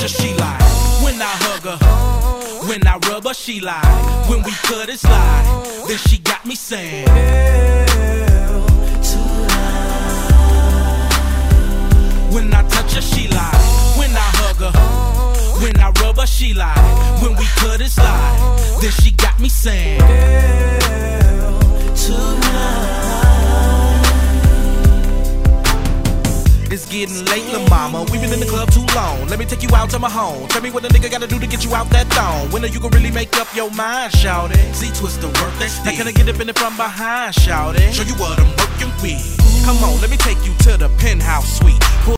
her, she lie. When I hug her, when I rub her, she lie. When we cut it slide, then she got me saying, girl, tonight. When I touch her, she lie. When I hug her, when I rub her, she lie. When we cut it slide, then she got me saying, girl, tonight. It's getting late, lil' mama. We been in the club too long. Let me take you out to my home. Tell me what a nigga gotta do to get you out that thong. When are you gonna really make up your mind, shawty? Z-twist the work that's still. Now can I get up in it from behind, shawty? Show you what I'm working with. Come on, let me take you to the penthouse suite.